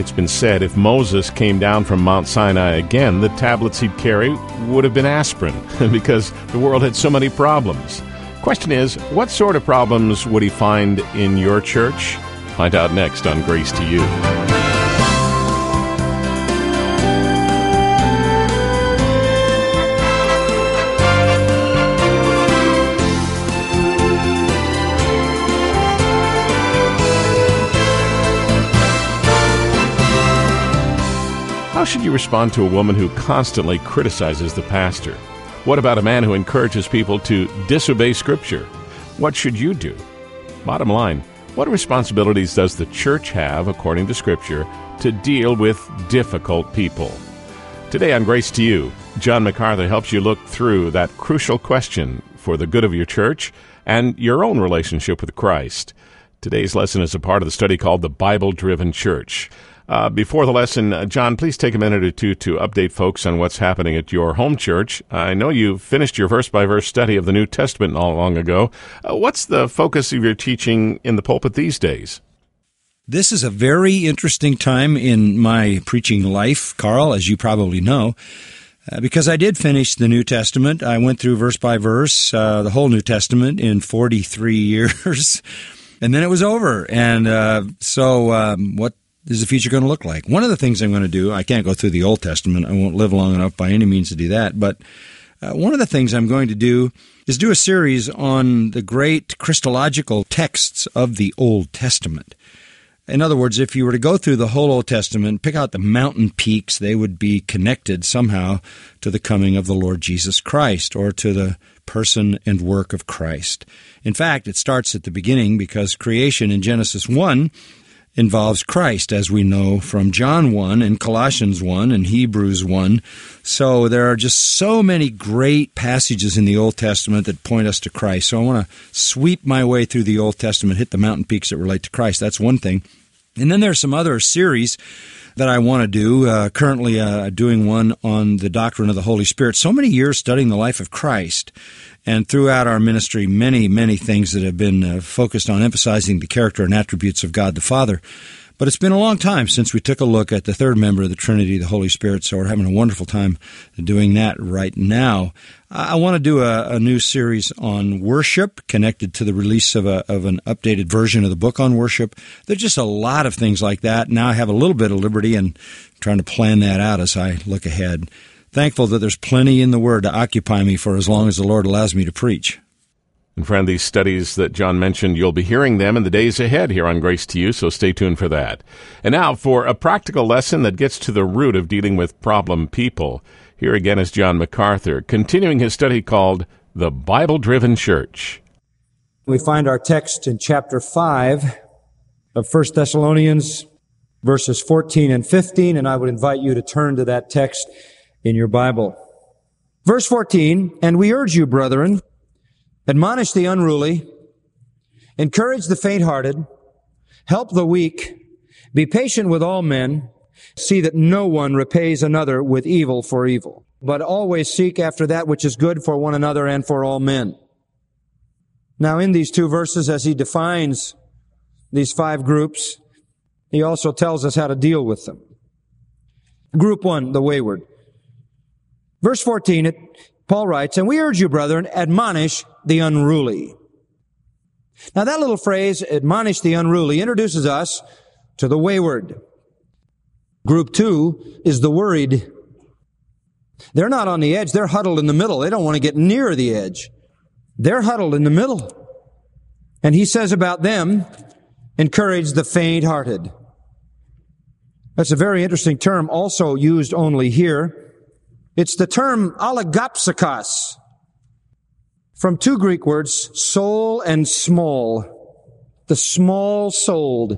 it's been said if Moses came down from Mount Sinai again, the tablets he'd carry would have been aspirin because the world had so many problems. Question is, what sort of problems would he find in your church? Find out next on Grace to You. How should you respond to a woman who constantly criticizes the pastor? What about a man who encourages people to disobey Scripture? What should you do? Bottom line, what responsibilities does the church have, according to Scripture, to deal with difficult people? Today on Grace to You, John MacArthur helps you look through that crucial question for the good of your church and your own relationship with Christ. Today's lesson is a part of the study called The Bible-Driven Church. Before the lesson, John, please take a minute or two to update folks on what's happening at your home church. I know you finished your verse-by-verse study of the New Testament not long ago. What's the focus of your teaching in the pulpit these days? This is a very interesting time in my preaching life, Carl, as you probably know, because I did finish the New Testament. I went through verse by verse, the whole New Testament in 43 years, and then it was over. And so what is the future going to look like? One of the things I'm going to do, I can't go through the Old Testament. I won't live long enough by any means to do that. But one of the things I'm going to do is do a series on the great Christological texts of the Old Testament. In other words, if you were to go through the whole Old Testament, pick out the mountain peaks, they would be connected somehow to the coming of the Lord Jesus Christ or to the person and work of Christ. In fact, it starts at the beginning because creation in Genesis 1 involves Christ, as we know from John 1 and Colossians 1 and Hebrews 1. So there are just so many great passages in the Old Testament that point us to Christ. So I want to sweep my way through the Old Testament, hit the mountain peaks that relate to Christ. That's one thing. And then there's some other series that I want to do. Currently doing one on the doctrine of the Holy Spirit. So many years studying the life of Christ. And throughout our ministry, many, many things that have been focused on emphasizing the character and attributes of God the Father. But it's been a long time since we took a look at the third member of the Trinity, the Holy Spirit, so we're having a wonderful time doing that right now. I want to do a new series on worship, connected to the release of an updated version of the book on worship. There's just a lot of things like that. Now I have a little bit of liberty and trying to plan that out as I look ahead. Thankful that there's plenty in the Word to occupy me for as long as the Lord allows me to preach. And friend, these studies that John mentioned, you'll be hearing them in the days ahead here on Grace to You, so stay tuned for that. And now for a practical lesson that gets to the root of dealing with problem people. Here again is John MacArthur, continuing his study called The Bible-Driven Church. We find our text in chapter 5 of 1 Thessalonians, verses 14 and 15, and I would invite you to turn to that text in your Bible. Verse 14, "And we urge you, brethren, admonish the unruly, encourage the faint-hearted, help the weak, be patient with all men, see that no one repays another with evil for evil, but always seek after that which is good for one another and for all men." Now in these two verses, as he defines these 5 groups, he also tells us how to deal with them. Group 1, the wayward. Verse 14, Paul writes, "And we urge you, brethren, admonish the unruly." Now that little phrase, admonish the unruly, introduces us to the wayward. Group 2 is the worried. They're not on the edge, they're huddled in the middle. They don't want to get near the edge. They're huddled in the middle. And he says about them, encourage the faint-hearted. That's a very interesting term, also used only here. It's the term alagopsikos, from 2 Greek words, soul and small, the small-souled.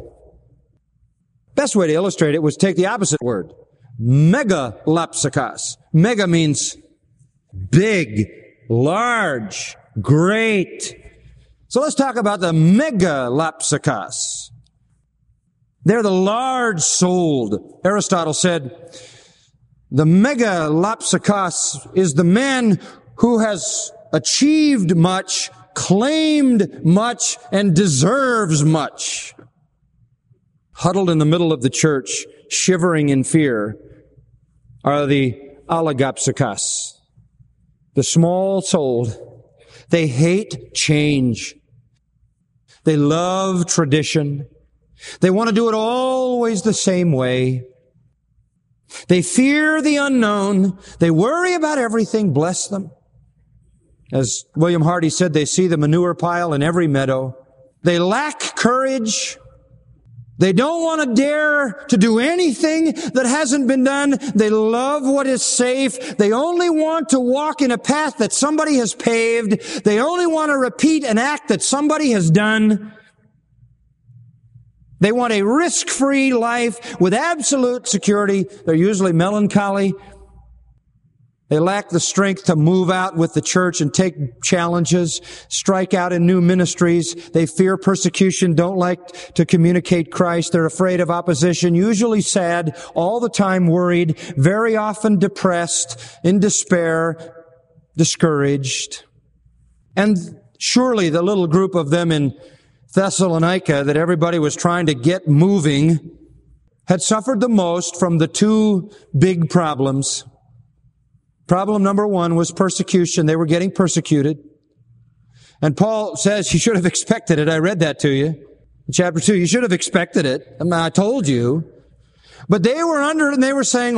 Best way to illustrate it was take the opposite word, megalopsikos. Mega means big, large, great. So let's talk about the megalopsikos. They're the large-souled. Aristotle said, the megalopsikos is the man who has achieved much, claimed much, and deserves much. Huddled in the middle of the church, shivering in fear are the alagapsikas, the small-souled. They hate change. They love tradition. They want to do it always the same way. They fear the unknown. They worry about everything. Bless them. As William Hardy said, they see the manure pile in every meadow. They lack courage. They don't want to dare to do anything that hasn't been done. They love what is safe. They only want to walk in a path that somebody has paved. They only want to repeat an act that somebody has done. They want a risk-free life with absolute security. They're usually melancholy. They lack the strength to move out with the church and take challenges, strike out in new ministries. They fear persecution, don't like to communicate Christ. They're afraid of opposition, usually sad, all the time worried, very often depressed, in despair, discouraged. And surely the little group of them in Thessalonica that everybody was trying to get moving had suffered the most from the two big problems. Problem number one was persecution. They were getting persecuted. And Paul says you should have expected it. I read that to you. In chapter 2, you should have expected it. I told you. But they were under it and they were saying,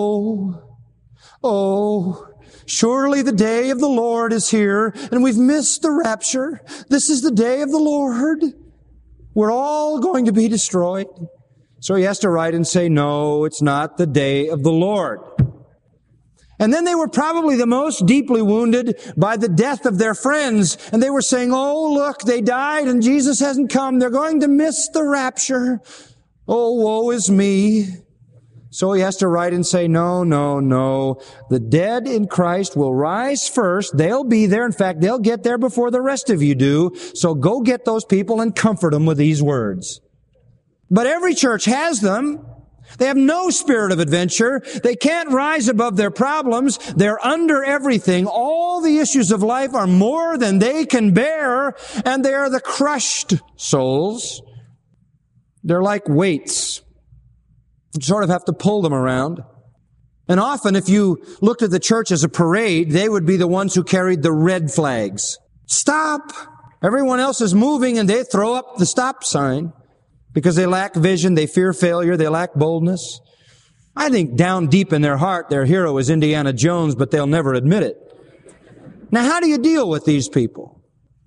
surely the day of the Lord is here and we've missed the rapture. This is the day of the Lord. We're all going to be destroyed. So he has to write and say, no, it's not the day of the Lord. And then they were probably the most deeply wounded by the death of their friends. And they were saying, look, they died and Jesus hasn't come. They're going to miss the rapture. Woe is me. So he has to write and say, no. The dead in Christ will rise first. They'll be there. In fact, they'll get there before the rest of you do. So go get those people and comfort them with these words. But every church has them. They have no spirit of adventure. They can't rise above their problems. They're under everything. All the issues of life are more than they can bear, and they are the crushed souls. They're like weights. You sort of have to pull them around. And often, if you looked at the church as a parade, they would be the ones who carried the red flags. Stop! Everyone else is moving, and they throw up the stop sign. Because they lack vision, they fear failure, they lack boldness. I think down deep in their heart, their hero is Indiana Jones, but they'll never admit it. Now, how do you deal with these people?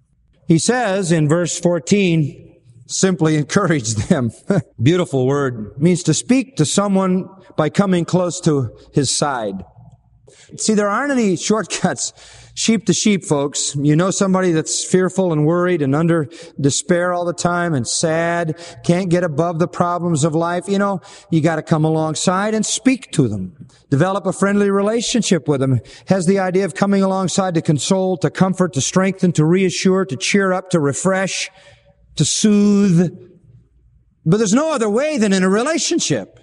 He says in verse 14, simply encourage them. Beautiful word. It means to speak to someone by coming close to his side. See, there aren't any shortcuts. Sheep to sheep, folks. You know somebody that's fearful and worried and under despair all the time and sad, can't get above the problems of life. You got to come alongside and speak to them. Develop a friendly relationship with them. Has the idea of coming alongside to console, to comfort, to strengthen, to reassure, to cheer up, to refresh, to soothe. But there's no other way than in a relationship.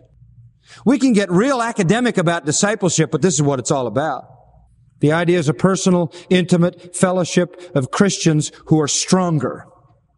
We can get real academic about discipleship, but this is what it's all about. The idea is a personal, intimate fellowship of Christians who are stronger.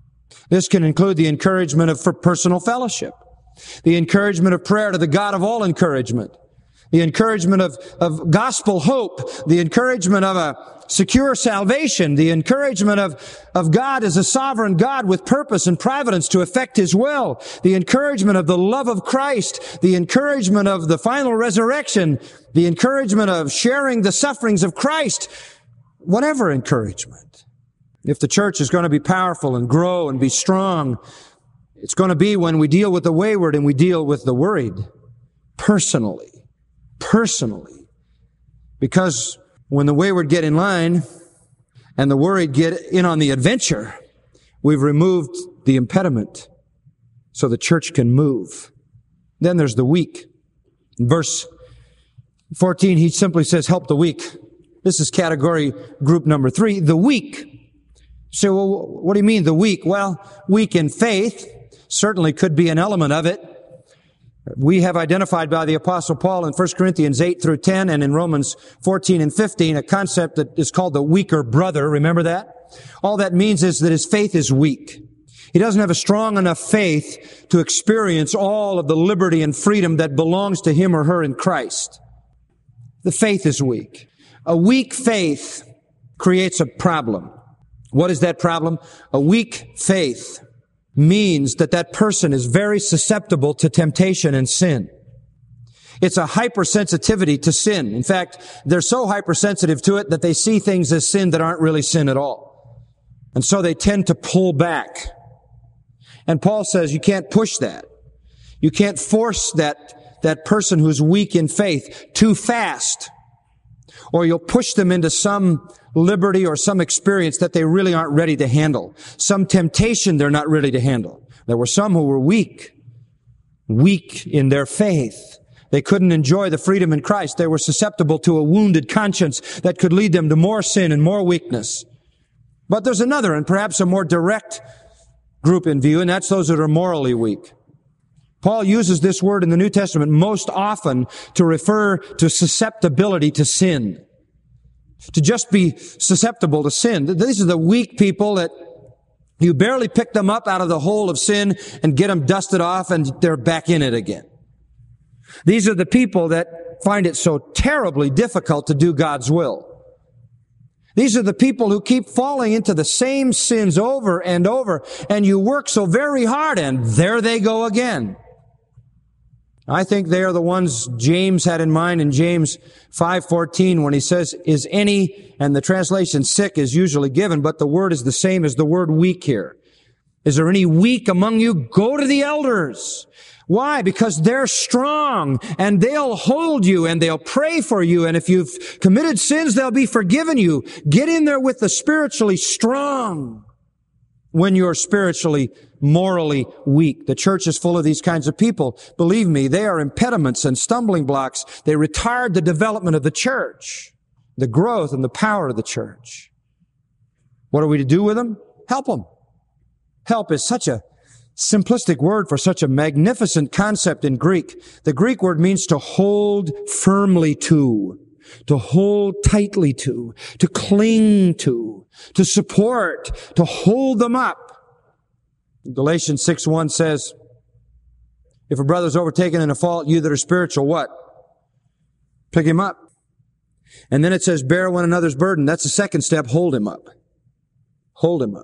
This can include the encouragement of personal fellowship, the encouragement of prayer to the God of all encouragement, the encouragement of gospel hope, the encouragement of a secure salvation, the encouragement of God as a sovereign God with purpose and providence to effect His will, the encouragement of the love of Christ, the encouragement of the final resurrection, the encouragement of sharing the sufferings of Christ, whatever encouragement. If the church is going to be powerful and grow and be strong, it's going to be when we deal with the wayward and we deal with the worried personally. Because when the wayward get in line and the worried get in on the adventure, we've removed the impediment so the church can move. Then there's the weak. In verse 14, he simply says, help the weak. This is category group number 3, the weak. So, well, what do you mean the weak? Well, weak in faith certainly could be an element of it. We have identified by the Apostle Paul in 1 Corinthians 8 through 10 and in Romans 14 and 15 a concept that is called the weaker brother. Remember that? All that means is that his faith is weak. He doesn't have a strong enough faith to experience all of the liberty and freedom that belongs to him or her in Christ. The faith is weak. A weak faith creates a problem. What is that problem? A weak faith means that that person is very susceptible to temptation and sin. It's a hypersensitivity to sin. In fact, they're so hypersensitive to it that they see things as sin that aren't really sin at all. And so they tend to pull back. And Paul says you can't push that. You can't force that person who's weak in faith too fast, or you'll push them into some liberty or some experience that they really aren't ready to handle. Some temptation they're not ready to handle. There were some who were weak in their faith. They couldn't enjoy the freedom in Christ. They were susceptible to a wounded conscience that could lead them to more sin and more weakness. But there's another and perhaps a more direct group in view, and that's those that are morally weak. Paul uses this word in the New Testament most often to refer to susceptibility to sin. To just be susceptible to sin. These are the weak people that you barely pick them up out of the hole of sin and get them dusted off and they're back in it again. These are the people that find it so terribly difficult to do God's will. These are the people who keep falling into the same sins over and over, and you work so very hard, and there they go again. I think they are the ones James had in mind in James 5:14 when he says, is any, and the translation sick is usually given, but the word is the same as the word weak here. Is there any weak among you? Go to the elders. Why? Because they're strong and they'll hold you and they'll pray for you. And if you've committed sins, they'll be forgiven you. Get in there with the spiritually strong when you're spiritually, morally weak. The church is full of these kinds of people. Believe me, they are impediments and stumbling blocks. They retard the development of the church, the growth and the power of the church. What are we to do with them? Help them. Help is such a simplistic word for such a magnificent concept in Greek. The Greek word means to hold firmly to hold tightly to cling to support, to hold them up. Galatians 6:1 says, if a brother's overtaken in a fault, you that are spiritual, what? Pick him up. And then it says, bear one another's burden. That's the second step. Hold him up. Hold him up.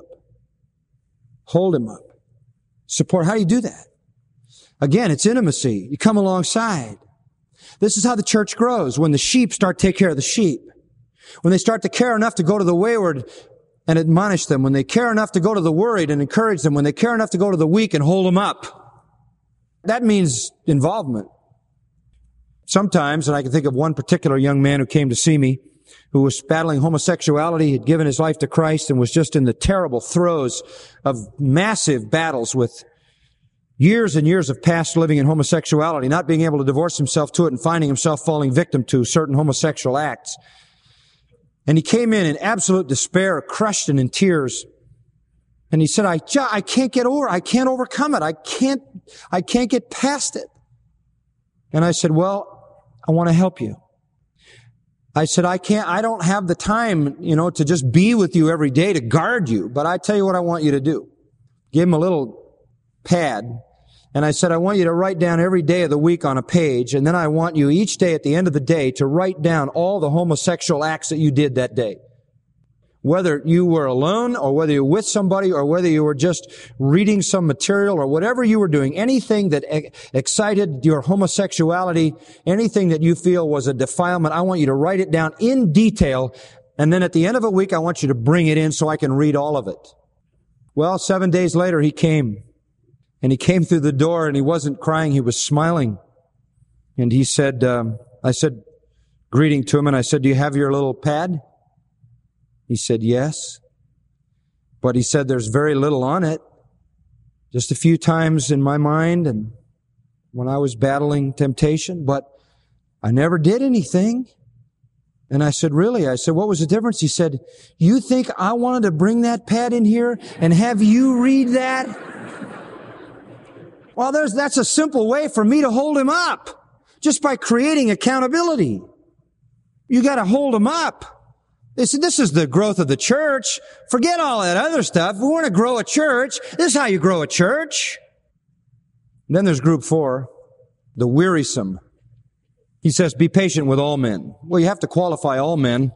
Hold him up. Support. How do you do that? Again, it's intimacy. You come alongside. This is how the church grows. When the sheep start to take care of the sheep. When they start to care enough to go to the wayward and admonish them. When they care enough to go to the worried and encourage them. When they care enough to go to the weak and hold them up. That means involvement. Sometimes, and I can think of one particular young man who came to see me, who was battling homosexuality, had given his life to Christ, and was just in the terrible throes of massive battles with years and years of past living in homosexuality, not being able to divorce himself to it and finding himself falling victim to certain homosexual acts. And he came in absolute despair, crushed and in tears. And he said, I can't get over, I can't overcome it. I can't get past it. And I said, well, I want to help you. I said, I don't have the time, to just be with you every day to guard you, but I tell you what I want you to do. Give him a little pad. And I said, I want you to write down every day of the week on a page. And then I want you each day at the end of the day to write down all the homosexual acts that you did that day. Whether you were alone or whether you were with somebody or whether you were just reading some material or whatever you were doing, anything that excited your homosexuality, anything that you feel was a defilement, I want you to write it down in detail. And then at the end of a week, I want you to bring it in so I can read all of it. Well, 7 days later, he came. And he came through the door and he wasn't crying, he was smiling. And he said, I said, greeting to him, and I said, do you have your little pad? He said, yes. But he said, there's very little on it. Just a few times in my mind and when I was battling temptation, but I never did anything. And I said, really? I said, what was the difference? He said, you think I wanted to bring that pad in here and have you read that? Well, that's a simple way for me to hold him up. Just by creating accountability. You got to hold him up. This is the growth of the church. Forget all that other stuff. We want to grow a church. This is how you grow a church. And then there's group 4, the wearisome. He says, be patient with all men. Well, you have to qualify all men.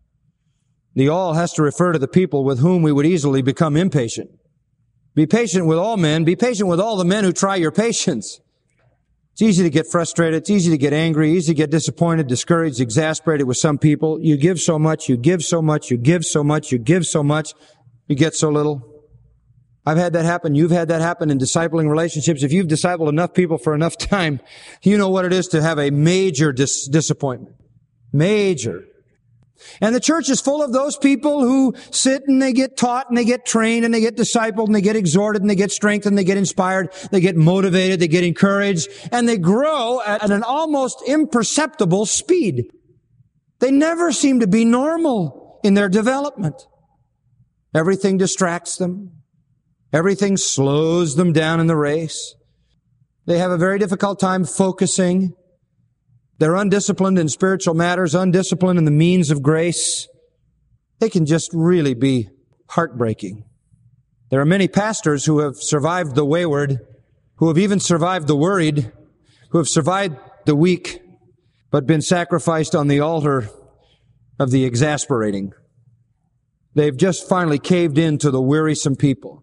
The all has to refer to the people with whom we would easily become impatient. Be patient with all men. Be patient with all the men who try your patience. It's easy to get frustrated. It's easy to get angry, easy to get disappointed, discouraged, exasperated with some people. You give so much, you give so much, you give so much, you give so much, you get so little. I've had that happen. You've had that happen in discipling relationships. If you've discipled enough people for enough time, you know what it is to have a major disappointment. Major. And the church is full of those people who sit and they get taught and they get trained and they get discipled and they get exhorted and they get strengthened, they get inspired, they get motivated, they get encouraged, and they grow at an almost imperceptible speed. They never seem to be normal in their development. Everything distracts them. Everything slows them down in the race. They have a very difficult time focusing. They're undisciplined in spiritual matters, undisciplined in the means of grace. They can just really be heartbreaking. There are many pastors who have survived the wayward, who have even survived the worried, who have survived the weak, but been sacrificed on the altar of the exasperating. They've just finally caved in to the wearisome people.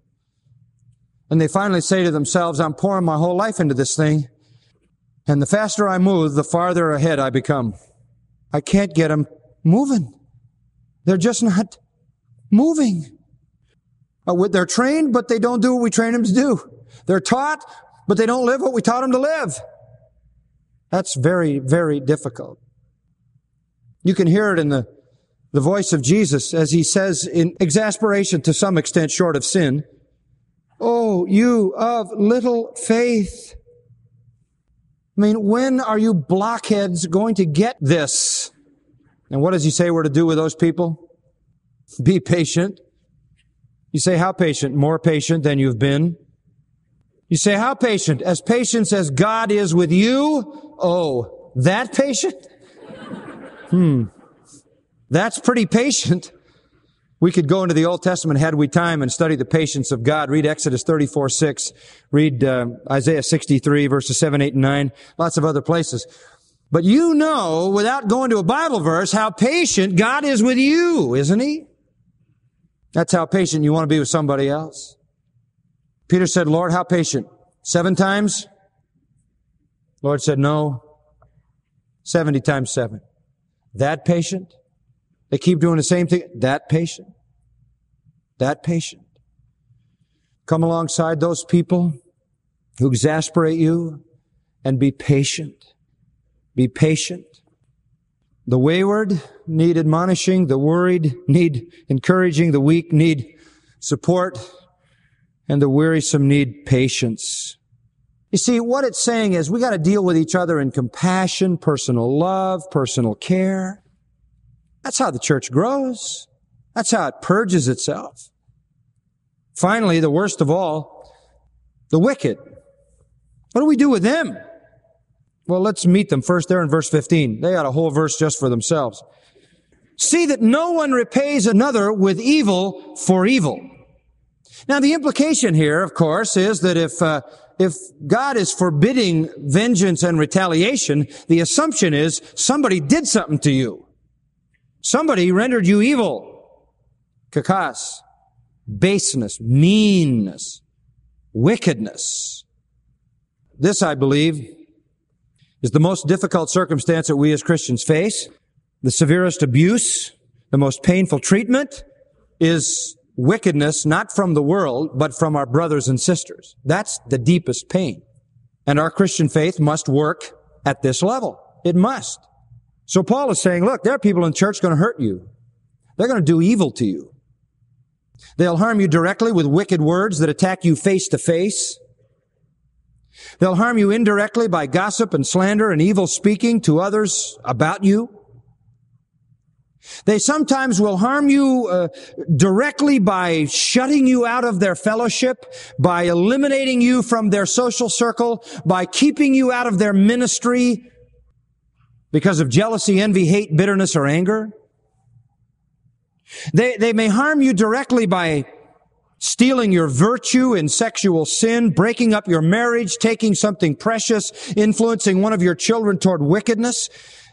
And they finally say to themselves, I'm pouring my whole life into this thing. And the faster I move, the farther ahead I become. I can't get them moving. They're just not moving. They're trained, but they don't do what we train them to do. They're taught, but they don't live what we taught them to live. That's very, very difficult. You can hear it in the voice of Jesus as he says in exasperation to some extent short of sin, "Oh, you of little faith." I mean, when are you blockheads going to get this? And what does he say we're to do with those people? Be patient. You say, how patient? More patient than you've been. You say, how patient? As patient as God is with you? Oh, that patient? That's pretty patient. We could go into the Old Testament had we time and study the patience of God. Read Exodus 34:6. Read Isaiah 63, verses 7, 8, and 9. Lots of other places. But you know, without going to a Bible verse, how patient God is with you, isn't He? That's how patient you want to be with somebody else. Peter said, Lord, how patient? 7 times? Lord said, no. 70 times 7. That patient? They keep doing the same thing. That patient. That patient. Come alongside those people who exasperate you and be patient. Be patient. The wayward need admonishing. The worried need encouraging. The weak need support. And the wearisome need patience. You see, what it's saying is we got to deal with each other in compassion, personal love, personal care. That's how the church grows. That's how it purges itself. Finally, the worst of all, the wicked. What do we do with them? Well, let's meet them first there in verse 15. They got a whole verse just for themselves. See that no one repays another with evil for evil. Now, the implication here, of course, is that if God is forbidding vengeance and retaliation, the assumption is somebody did something to you. Somebody rendered you evil. Kakas, baseness, meanness, wickedness. This, I believe, is the most difficult circumstance that we as Christians face. The severest abuse, the most painful treatment is wickedness, not from the world, but from our brothers and sisters. That's the deepest pain. And our Christian faith must work at this level. It must. So Paul is saying, look, there are people in church going to hurt you. They're going to do evil to you. They'll harm you directly with wicked words that attack you face to face. They'll harm you indirectly by gossip and slander and evil speaking to others about you. They sometimes will harm you directly by shutting you out of their fellowship, by eliminating you from their social circle, by keeping you out of their ministry because of jealousy, envy, hate, bitterness, or anger. They may harm you directly by stealing your virtue in sexual sin, breaking up your marriage, taking something precious, influencing one of your children toward wickedness.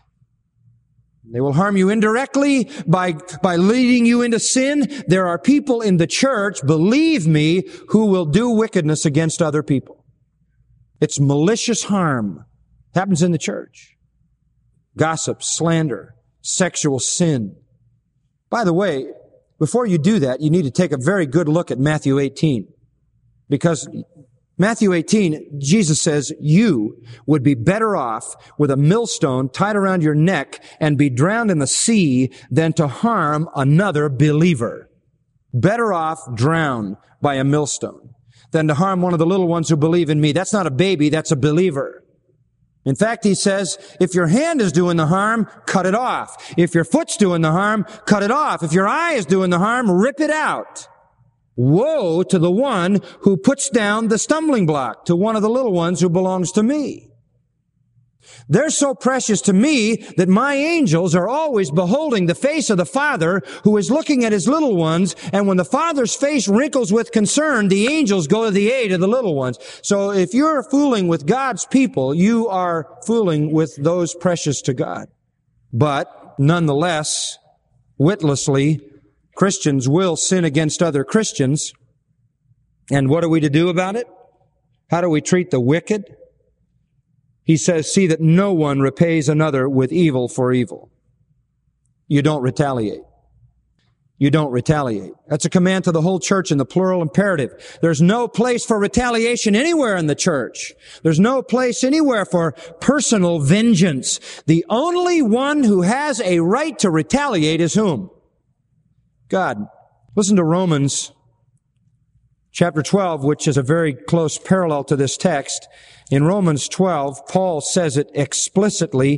They will harm you indirectly by leading you into sin. There are people in the church, believe me, who will do wickedness against other people. It's malicious harm. It happens in the church. Gossip, slander, sexual sin. By the way, before you do that, you need to take a very good look at Matthew 18. Because Matthew 18, Jesus says, you would be better off with a millstone tied around your neck and be drowned in the sea than to harm another believer. Better off drowned by a millstone than to harm one of the little ones who believe in me. That's not a baby, that's a believer. In fact, he says, if your hand is doing the harm, cut it off. If your foot's doing the harm, cut it off. If your eye is doing the harm, rip it out. Woe to the one who puts down the stumbling block to one of the little ones who belongs to me. They're so precious to me that my angels are always beholding the face of the Father who is looking at his little ones, and when the Father's face wrinkles with concern, the angels go to the aid of the little ones. So if you're fooling with God's people, you are fooling with those precious to God. But nonetheless, witlessly, Christians will sin against other Christians. And what are we to do about it? How do we treat the wicked? He says, see that no one repays another with evil for evil. You don't retaliate. You don't retaliate. That's a command to the whole church in the plural imperative. There's no place for retaliation anywhere in the church. There's no place anywhere for personal vengeance. The only one who has a right to retaliate is whom? God. Listen to Romans chapter 12, which is a very close parallel to this text. In Romans 12, Paul says it explicitly.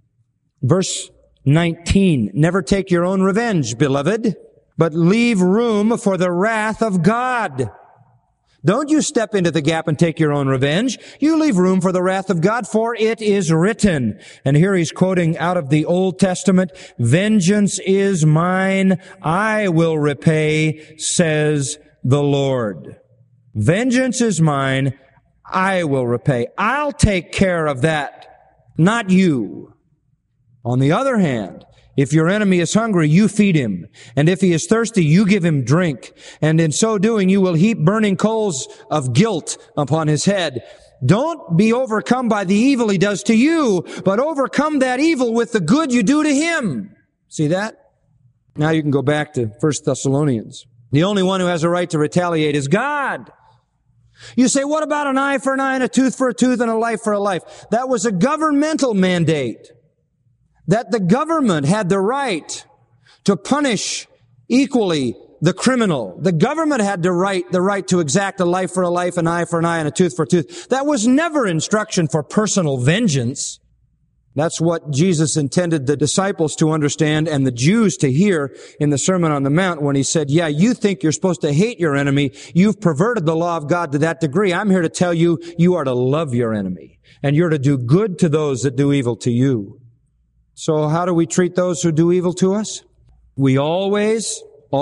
Verse 19, never take your own revenge, beloved, but leave room for the wrath of God. Don't you step into the gap and take your own revenge. You leave room for the wrath of God, for it is written. And here he's quoting out of the Old Testament, vengeance is mine, I will repay, says the Lord. Vengeance is mine, I will repay. I'll take care of that, not you. On the other hand, if your enemy is hungry, you feed him. And if he is thirsty, you give him drink. And in so doing, you will heap burning coals of guilt upon his head. Don't be overcome by the evil he does to you, but overcome that evil with the good you do to him. See that? Now you can go back to 1 Thessalonians. The only one who has a right to retaliate is God. You say, what about an eye for an eye and a tooth for a tooth and a life for a life? That was a governmental mandate. That the government had the right to punish equally the criminal. The government had the right to exact a life for a life, an eye for an eye, and a tooth for a tooth. That was never instruction for personal vengeance. That's what Jesus intended the disciples to understand and the Jews to hear in the Sermon on the Mount when he said, yeah, you think you're supposed to hate your enemy. You've perverted the law of God to that degree. I'm here to tell you, you are to love your enemy, and you're to do good to those that do evil to you. So how do we treat those who do evil to us? We always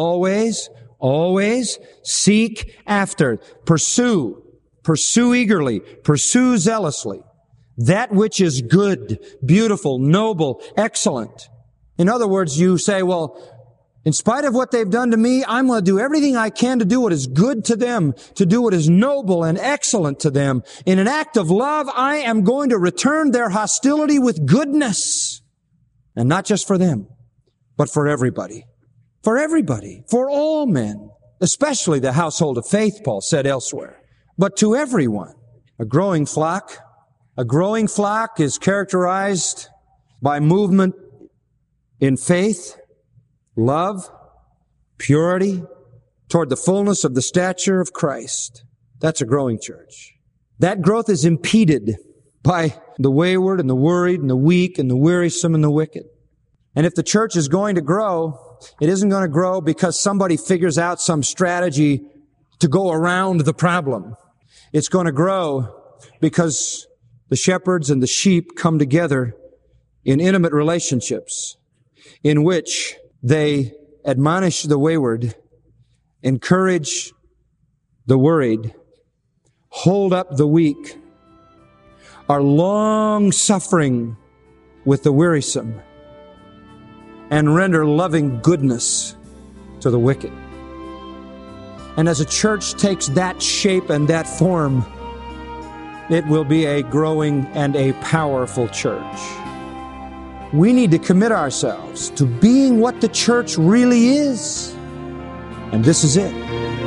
seek after, pursue eagerly, pursue zealously that which is good, beautiful, noble, excellent. In other words, you say, well, in spite of what they've done to me, I'm going to do everything I can to do what is good to them, to do what is noble and excellent to them. In an act of love, I am going to return their hostility with goodness. And not just for them, but for everybody. For everybody. For all men. Especially the household of faith, Paul said elsewhere. But to everyone. A growing flock is characterized by movement in faith, love, purity, toward the fullness of the stature of Christ. That's a growing church. That growth is impeded by the wayward and the worried and the weak and the wearisome and the wicked. And if the church is going to grow, it isn't going to grow because somebody figures out some strategy to go around the problem. It's going to grow because the shepherds and the sheep come together in intimate relationships in which they admonish the wayward, encourage the worried, hold up the weak, are long-suffering with the wearisome, and render loving goodness to the wicked. And as a church takes that shape and that form, it will be a growing and a powerful church. We need to commit ourselves to being what the church really is. And this is it.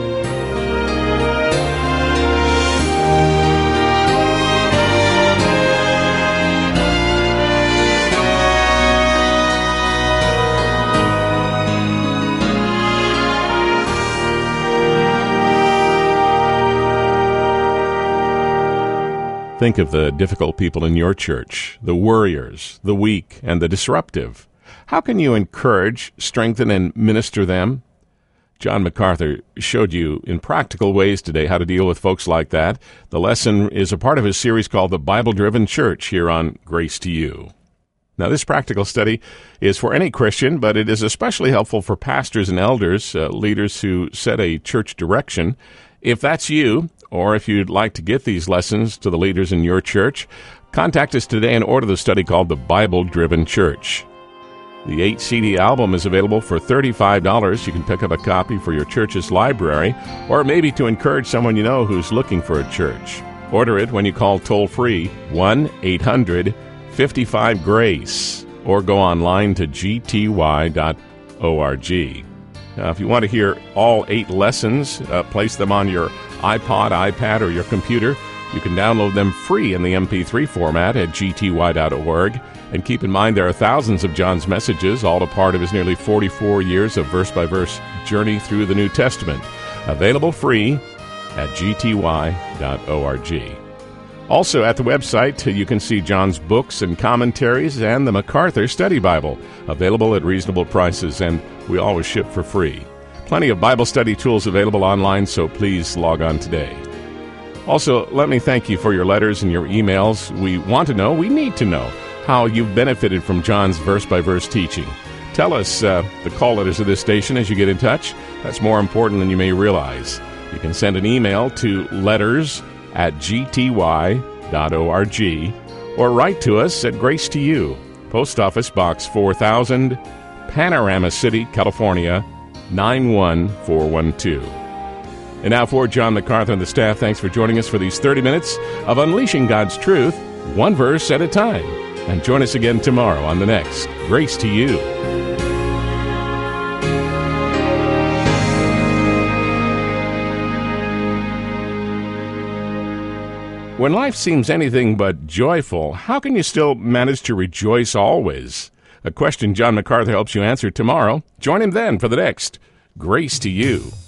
Think of the difficult people in your church, the worriers, the weak, and the disruptive. How can you encourage, strengthen, and minister them? John MacArthur showed you in practical ways today how to deal with folks like that. The lesson is a part of his series called The Bible-Driven Church here on Grace to You. Now, this practical study is for any Christian, but it is especially helpful for pastors and elders, leaders who set a church direction. If that's you, or if you'd like to get these lessons to the leaders in your church, contact us today and order the study called The Bible-Driven Church. The 8-CD album is available for $35. You can pick up a copy for your church's library, or maybe to encourage someone you know who's looking for a church. Order it when you call toll-free 1-800-55-GRACE, or go online to gty.org. Now, if you want to hear all 8 lessons, place them on your iPod, iPad, or your computer. You can download them free in the MP3 format at gty.org. And keep in mind there are thousands of John's messages, all a part of his nearly 44 years of verse-by-verse journey through the New Testament. Available free at gty.org. Also, at the website, you can see John's books and commentaries and the MacArthur Study Bible, available at reasonable prices, and we always ship for free. Plenty of Bible study tools available online, so please log on today. Also, let me thank you for your letters and your emails. We want to know, we need to know, how you've benefited from John's verse-by-verse teaching. Tell us the call letters of this station as you get in touch. That's more important than you may realize. You can send an email to letters@gty.org or write to us at Grace to You, Post Office Box 4000, Panorama City, California, 91412. And now for John MacArthur and the staff, thanks for joining us for these 30 minutes of Unleashing God's Truth, one verse at a time. And join us again tomorrow on the next Grace to You. When life seems anything but joyful, how can you still manage to rejoice always? A question John MacArthur helps you answer tomorrow. Join him then for the next Grace to You.